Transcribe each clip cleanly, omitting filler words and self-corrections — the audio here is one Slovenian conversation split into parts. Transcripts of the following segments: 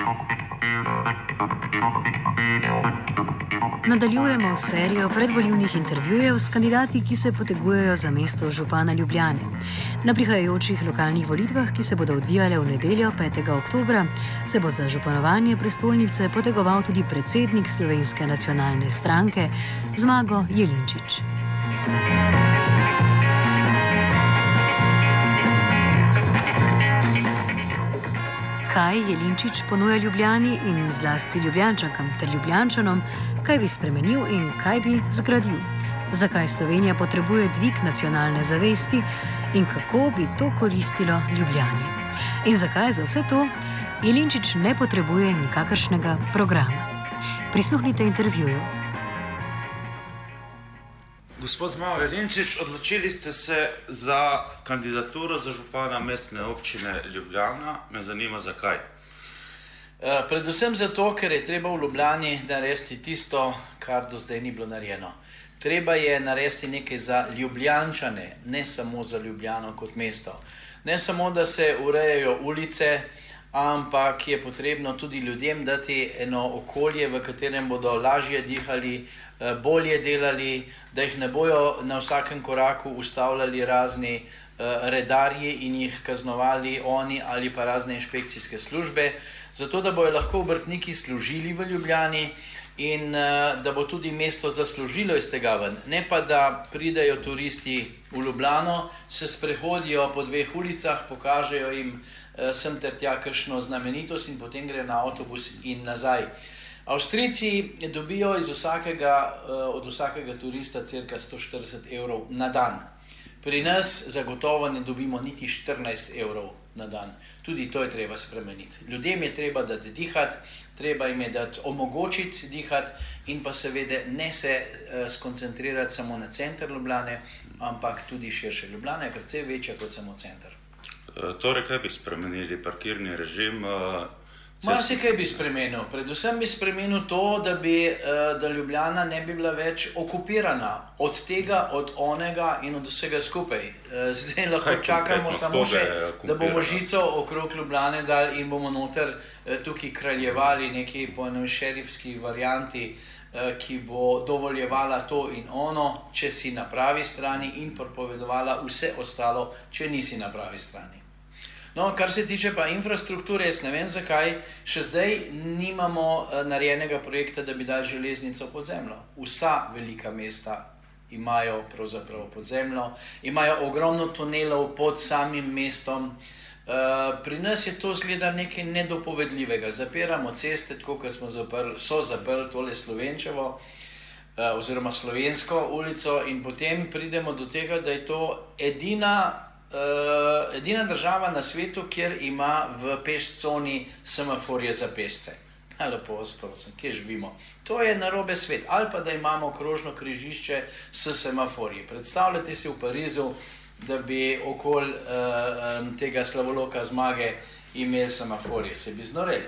Nadaljujemo serijo predvolilnih intervjujev s kandidati, ki se potegujejo za mesto župana Ljubljane. Na prihajajočih lokalnih volitvah, ki se bodo odvijale v nedeljo 5. oktobra, se bo za županovanje prestolnice potegoval tudi predsednik Slovenske nacionalne stranke Zmago Jelinčič. Kaj Jelinčič ponuja Ljubljani in zlasti Ljubljančankam ter Ljubljančanom, kaj bi spremenil in kaj bi zgradil? Zakaj Slovenija potrebuje dvig nacionalne zavesti in kako bi to koristilo Ljubljani? In zakaj za vse to Jelinčič ne potrebuje nikakršnega programa? Prisluhnite intervjuju. Gospod Zmago Jelinčič, odločili ste se za kandidaturo za župana mestne občine Ljubljana. Me zanima, zakaj. Predvsem zato, ker je treba v Ljubljani narediti tisto, kar do zdaj ni bilo narejeno. Treba je narediti nekaj za Ljubljančane, ne samo za Ljubljano kot mesto. Ne samo, da se urejajo ulice, ampak je potrebno tudi ljudem dati eno okolje, v katerem bodo lažje dihali, bolje delali, da jih ne bojo na vsakem koraku ustavljali razni redarji in jih kaznovali oni ali pa razne inšpekcijske službe, zato da bojo lahko obrtniki služili v Ljubljani in da bo tudi mesto zaslužilo iz tega ven. Ne pa, da pridejo turisti v Ljubljano, se sprehodijo po dveh ulicah, pokažejo jim sem ter tja kakšno znamenitost in potem gre na avtobus in nazaj. Avstrijci dobijo od vsakega turista cirka 140 evrov na dan. Pri nas zagotovo ne dobimo niti 14 evrov na dan. Tudi to je treba spremeniti. Ljudem je treba dati dihati, treba jim je dati omogočiti dihati in pa seveda ne se skoncentrirati samo na center Ljubljane, ampak tudi širše. Ljubljana je precej večja kot samo center. Torej, kaj bi spremenili? Parkirni režim? Marsikaj bi spremenil. Predvsem bi spremenil to, da Ljubljana ne bi bila več okupirana od tega, od onega in od vsega skupaj. Zdaj lahko čakamo samo še, da bomo žico okrog Ljubljane dali in bomo noter tukaj kraljevali neki po enem šerifski varianti, ki bo dovoljevala to in ono, če si na pravi strani in prepovedovala vse ostalo, če nisi na pravi strani. No, kar se tiče pa infrastrukture, jaz ne vem zakaj, še zdaj nimamo narejenega projekta, da bi dali železnico pod zemljo. Vsa velika mesta imajo pravzaprav pod zemljo, imajo ogromno tunelov pod samim mestom. Pri nas je to zgleda nekaj nedopovedljivega. Zapiramo ceste, tako kot so zaprli tole Slovenčevo, oziroma Slovensko ulico in potem pridemo do tega, da je to edina država na svetu, kjer ima v pešconi semaforje za pešce. Lepo vas prosim, kje živimo? To je narobe svet. Ali pa da imamo krožno križišče s semaforji. Predstavljate si v Parizu, da bi okoli tega slavoloka Zmage imeli semaforje. Se bi znoreli.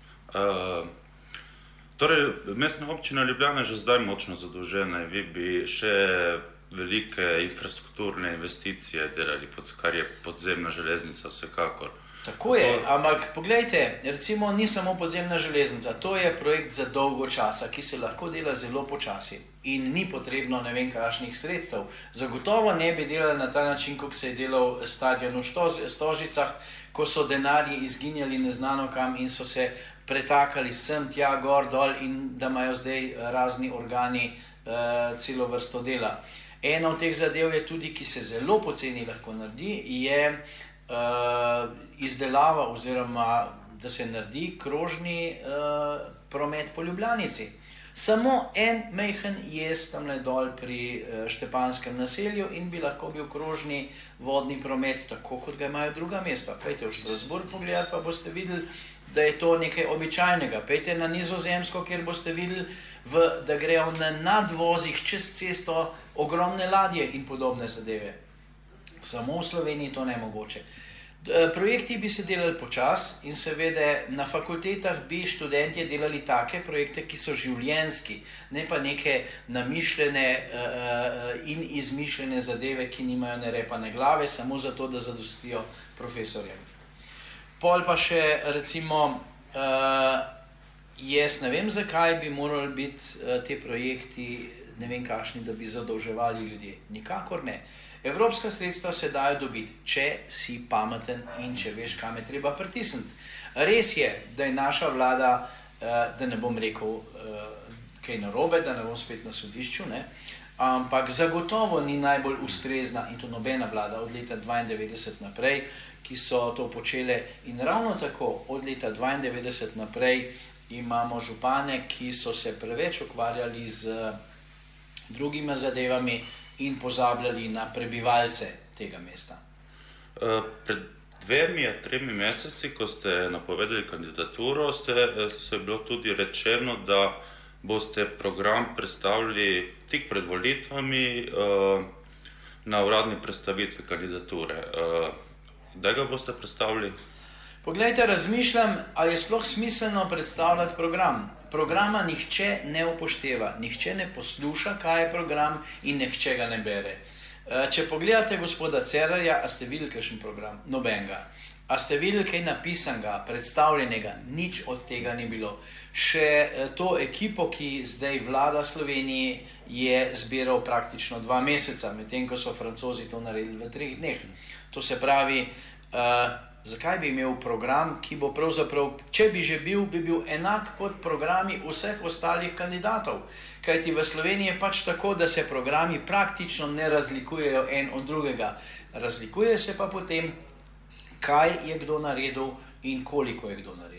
Torej, mestna občina Ljubljana je že zdaj močno zadolžena. Vi bi še velike infrastrukturne investicije delali, kar je podzemna železnica vsekakor. Tako je, ampak poglejte, recimo ni samo podzemna železnica, to je projekt za dolgo časa, ki se lahko dela zelo počasi in ni potrebno ne vem kakšnih sredstev. Zagotovo ne bi delali na ta način, kot se je delal stadion v Stožicah, ko so denarji izginjali neznano kam in so se pretakali sem, tja, gor, dol in da imajo zdaj razni organi celo vrsto dela. Ena od teh zadev je tudi, ki se zelo poceni lahko naredi, je izdelava oziroma da se naredi krožni promet po Ljubljanici. Samo en majhen jez tamle dol pri Štepanskem naselju in bi lahko bil krožni vodni promet, tako kot ga imajo druga mesta. Pejte v Strasbourg pogledati, pa boste videli, da je to nekaj običajnega. Pejte na Nizozemsko, kjer boste videli, da grejo na nadvozih čez cesto ogromne ladje in podobne zadeve. Samo v Sloveniji to nemogoče. Projekti bi se delali počasi in seveda na fakultetah bi študentje delali take projekte, ki so življenjski, ne pa neke namišljene in izmišljene zadeve, ki nimajo ne repa ne glave, samo zato, da zadostijo profesorjem. Pol pa še recimo Jaz ne vem, zakaj bi morali biti te projekti, ne vem kakšni, da bi zadolževali ljudje. Nikakor ne. Evropska sredstva se dajo dobiti, če si pameten in če veš, kam je treba pritisniti. Res je, da je naša vlada, da ne bom rekel kaj narobe, da ne bom spet na sodišču, ne? Ampak zagotovo ni najbolj ustrezna in to nobena vlada od leta 1992 naprej, ki so to počele. In ravno tako od leta 1992 naprej imamo župane, ki so se preveč ukvarjali z drugimi zadevami in pozabljali na prebivalce tega mesta. Pred 2-3 meseci, ko ste napovedali kandidaturo, je bilo tudi rečeno, da boste program predstavili tik pred volitvami na uradni predstavitvi kandidature. Kdaj ga boste predstavili? Poglejte, razmišljam, ali je sploh smiselno predstavljati program. Programa nihče ne upošteva, nihče ne posluša, kaj je program in nihče ga ne bere. Če pogledate gospoda Cerarja, a ste videli kakšen program? Nobenega. A ste videli kaj napisanega, predstavljenega? Nič od tega ni bilo. Še to ekipo, ki zdaj vlada Sloveniji, je zbiral praktično 2 meseca, medtem ko so Francozi to naredili v 3 dneh. To se pravi, zakaj bi imel program, ki bo pravzaprav, če bi že bil, bi bil enak kot programi vseh ostalih kandidatov. Kajti v Sloveniji je pač tako, da se programi praktično ne razlikujejo en od drugega. Razlikuje se pa potem, kaj je kdo naredil in koliko je kdo naredil.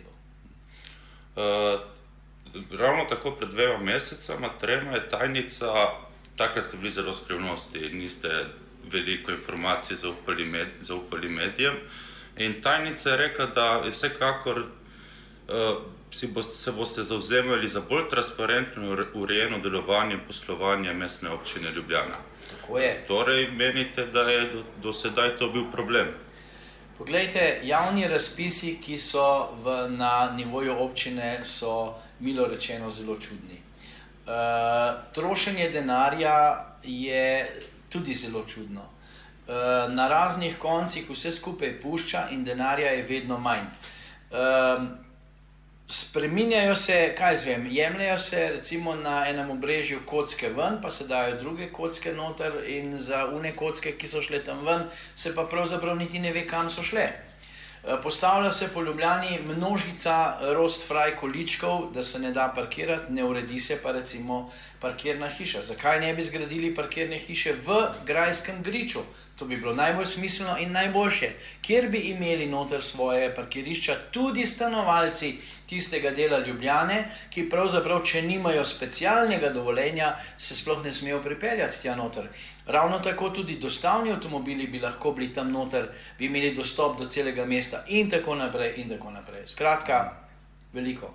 Ravno tako pred 2 mesecama, 3 je tajnica, takrat ste bili zelo skrivnosti, niste veliko informacij zaupali medijem. In tajnica je rekla, da vsekakor se boste zavzemali za bolj transparentno in urejeno delovanje in poslovanje Mestne občine Ljubljana. Tako je. Torej menite, da je do sedaj to bil problem? Poglejte, javni razpisi, ki so na nivoju občine, so milo rečeno zelo čudni. Trošenje denarja je tudi zelo čudno. Na raznih koncih vse skupaj pušča in denarja je vedno manj. Spreminjajo se, kaj zvem, jemljajo se recimo na enem obrežju kocke ven, pa se dajo druge kocke noter in za une kocke, ki so šle tam ven, se pa pravzaprav niti ne ve, kam so šle. Postavlja se po Ljubljani množica rostfraj količkov, da se ne da parkirati, ne uredi se pa recimo parkirna hiša. Zakaj ne bi zgradili parkirne hiše v grajskem griču? To bi bilo najbolj smiselno in najboljše, kjer bi imeli noter svoje parkirišča tudi stanovalci tistega dela Ljubljane, ki pravzaprav, če nimajo specialnega dovoljenja, se sploh ne smejo pripeljati tja noter. Ravno tako tudi dostavni avtomobili bi lahko bili tam noter, bi imeli dostop do celega mesta in tako naprej in tako naprej. Skratka, veliko.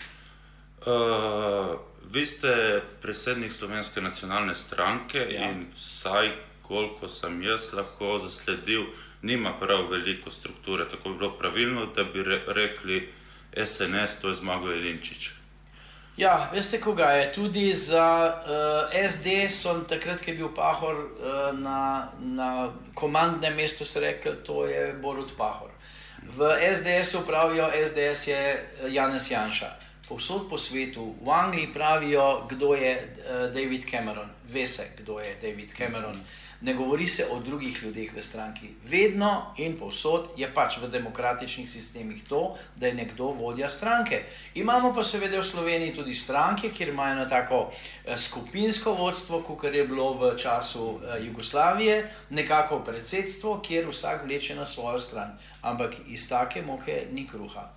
Vi ste predsednik Slovenske nacionalne stranke in vsaj, koliko sem jaz lahko zasledil, nima prav veliko strukture. Tako bi bilo pravilno, da bi rekli SNS, to je Zmago Jelinčič. Ja, veste koga je? Tudi za SD so takrat, ko je bil Pahor na komandnem mestu, se rekel, to je Borut Pahor. V SDS-u pravijo, SDS je Janez Janša. Povsod po svetu, v Angliji pravijo, kdo je David Cameron. Ve se, kdo je David Cameron. Ne govori se o drugih ljudeh v stranki. Vedno in povsod je pač v demokratičnih sistemih to, da je nekdo vodja stranke. Imamo pa seveda v Sloveniji tudi stranke, kjer imajo na tako skupinsko vodstvo, kot je bilo v času Jugoslavije, nekako predsedstvo, kjer vsak vleče na svojo stran. Ampak iz take moke ni kruha.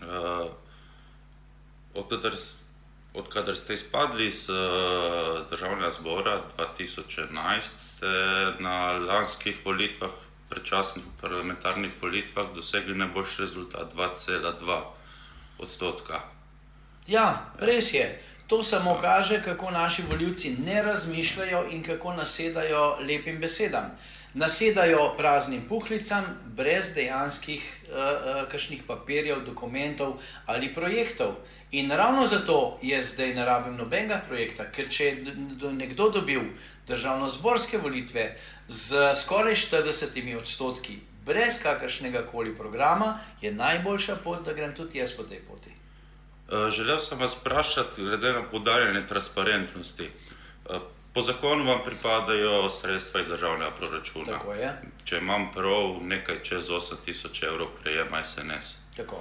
Odkadar ste izpadli iz Državnega zbora 2011, ste na lanskih volitvah, predčasnih parlamentarnih volitvah, dosegli najboljši rezultat 2,2%. Ja, res je. To samo kaže, kako naši volivci ne razmišljajo in kako nasedajo lepim besedam. Nasedajo praznim puhlicam, brez dejanskih kakšnih papirjev, dokumentov ali projektov. In ravno zato jaz zdaj ne rabim nobenega projekta, ker če je nekdo dobil državnozborske volitve z skoraj 40%, brez kakršnega koli programa, je najboljša pot, da grem tudi jaz po tej poti. Želel sem vas vprašati, glede na poudarjanje transparentnosti. Po zakonu vam pripadajo sredstva iz državnega proračuna. Tako je. Če imam prav, nekaj čez 8.000 evrov prejema SNS. Tako.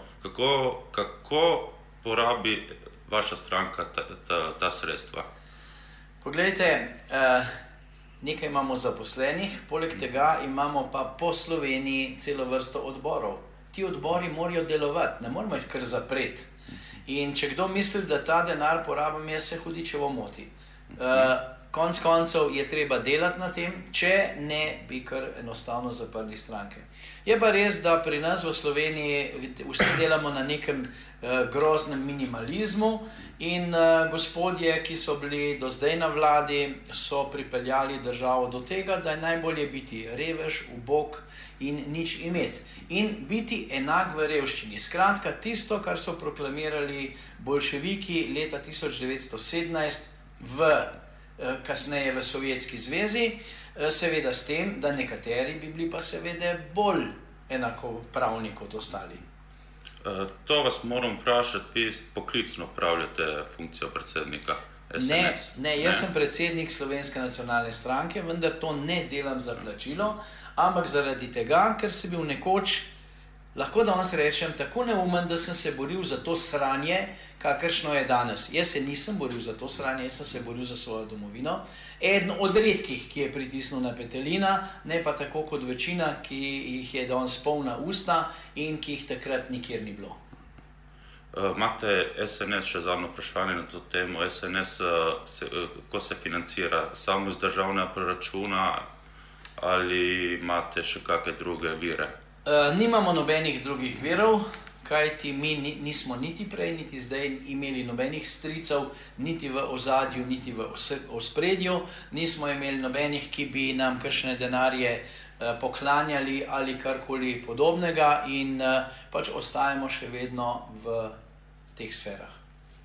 Kako porabi vaša stranka ta sredstva? Poglejte, nekaj imamo zaposlenih, poleg tega imamo pa po Sloveniji celo vrsto odborov. Ti odbori morajo delovati, ne moramo jih kar zapreti. In če kdo misli, da ta denar porabim, jaz se hudičevo moti. Konec koncev je treba delati na tem, če ne bi kar enostavno zaprli stranke. Je pa res, da pri nas v Sloveniji vsi delamo na nekem groznem minimalizmu in gospodje, ki so bili do zdaj na vladi, so pripeljali državo do tega, da je najbolje biti revež, ubog in nič imeti. In biti enak v revščini. Skratka, tisto, kar so proklamirali boljševiki leta 1917 kasneje v Sovjetski zvezi, seveda s tem, da nekateri bi bili pa seveda bolj enakopravni kot ostali. To vas moram vprašati, vi poklicno upravljate funkcijo predsednika SNS? Ne, jaz sem predsednik Slovenske nacionalne stranke, vendar to ne delam za plačilo, ampak zaradi tega, ker sem bil nekoč, lahko danes rečem, tako neumen, da sem se boril za to sranje, kakršno je danes. Jaz se nisem boril za to sranje, jaz sem se boril za svojo domovino. Eden od redkih, ki je pritisnil na petelina, ne pa tako kot večina, ki jih je danes polna usta in ki jih takrat nikjer ni bilo. Imate SNS, še zadnjo vprašanje na to temo, SNS, ko se financira samo iz državnega proračuna ali imate še kakšne druge vire? Nimamo nobenih drugih virov, kajti mi nismo niti prej, niti zdaj imeli nobenih stricev, niti v ozadju, niti v ospredju. Nismo imeli nobenih, ki bi nam kakšne denarje poklanjali ali karkoli podobnega in pač ostajamo še vedno v teh sferah.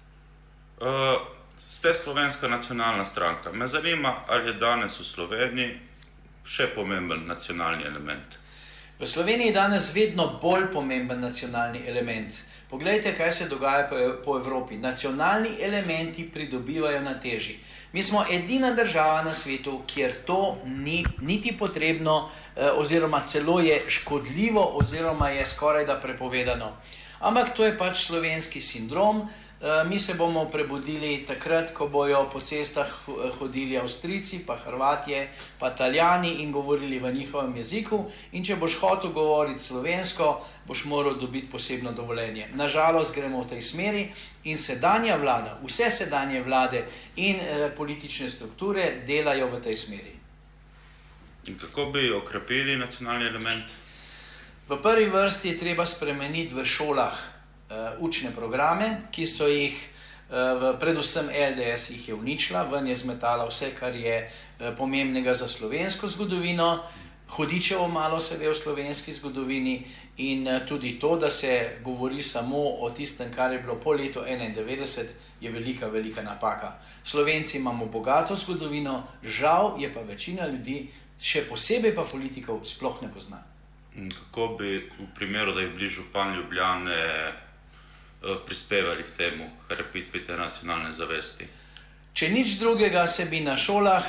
Ste Slovenska nacionalna stranka. Me zanima, ali je danes v Sloveniji še pomemben nacionalni element? V Sloveniji je danes vedno bolj pomemben nacionalni element. Poglejte, kaj se dogaja po Evropi. Nacionalni elementi pridobivajo na teži. Mi smo edina država na svetu, kjer to ni niti potrebno, oziroma celo je škodljivo, oziroma je skorajda prepovedano. Ampak to je pač slovenski sindrom. Mi se bomo prebudili takrat, ko bojo po cestah hodili Avstrijci, pa Hrvatje, pa Italijani in govorili v njihovem jeziku. In če boš hotel govoriti slovensko, boš moral dobiti posebno dovoljenje. Nažalost gremo v tej smeri in sedanja vlada, vse sedanje vlade in politične strukture delajo v tej smeri. In kako bi okrepili nacionalni element? V prvi vrsti je treba spremeniti v šolah učne programe, ki so jih, predvsem LDS jih je uničila, ven je zmetala vse, kar je pomembnega za slovensko zgodovino, hudičevo malo se ve o slovenski zgodovini in tudi to, da se govori samo o tistem, kar je bilo po letu 1991, je velika, velika napaka. Slovenci imamo bogato zgodovino, žal je pa večina ljudi, še posebej pa politikov, sploh ne pozna. Kako bi v primeru, da je bili župan Ljubljane, prispevali k temu, krepitvi te nacionalne zavesti? Če nič drugega, se bi na šolah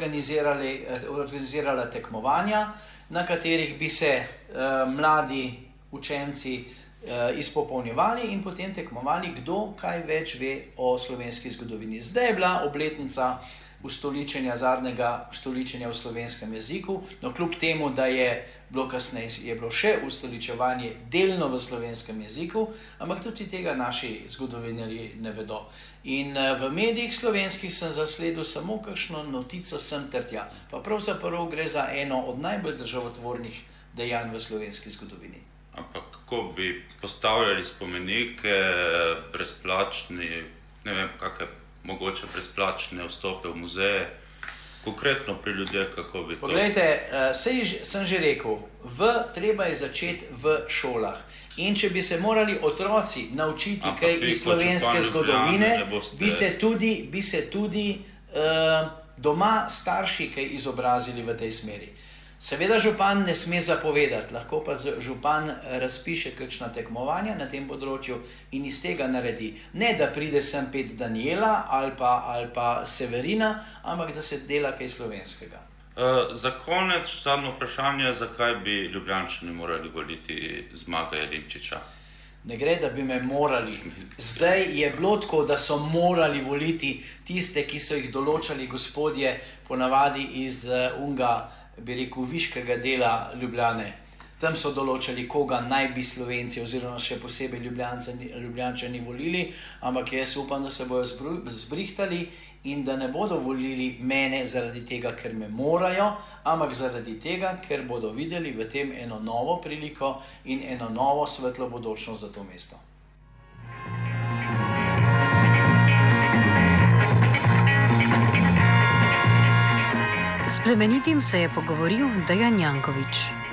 organizirala tekmovanja, na katerih bi se mladi učenci izpopolnjevali in potem tekmovali, kdo kaj več ve o slovenski zgodovini. Zdaj je bila obletnica zadnjega ustoličenja v slovenskem jeziku, no kljub temu, da je bilo kasneje, je bilo še ustoličevanje delno v slovenskem jeziku, ampak tudi tega naši zgodovinarji ne vedo. In v medijih slovenskih sem zasledil samo kakšno notico sem ter tja, pa pravzaprav gre za eno od najbolj državotvornih dejanj v slovenski zgodovini. Ampak kako bi postavljali spomenike, brezplačni, ne vem, kakšne mogoče brezplačne vstope v muzeje, konkretno pri ljudeh, kako bi to... Poglejte, sem že rekel, treba je začeti v šolah. In če bi se morali otroci naučiti kaj iz slovenske zgodovine, bi se tudi doma starši kaj izobrazili v tej smeri. Seveda župan ne sme zapovedati, lahko pa župan razpiše kakšna tekmovanja na tem področju in iz tega naredi. Ne, da pride sem pet Daniela ali pa Severina, ampak da se dela kaj slovenskega. Za konec zadnje vprašanje, zakaj bi Ljubljančani morali voliti Zmaga Jelinčiča? Ne gre, da bi me morali. Zdaj je bilo tako, da so morali voliti tiste, ki so jih določali gospodje, ponavadi iz bi rekel, viškega dela Ljubljane. Tam so določali, koga naj bi Slovenci oziroma še posebej Ljubljančani volili, ampak jaz upam, da se bojo zbrihtali in da ne bodo volili mene zaradi tega, ker me morajo, ampak zaradi tega, ker bodo videli v tem eno novo priliko in eno novo svetlo bodočnost za to mesto. S Plemenitim se je pogovoril Dejan Janković.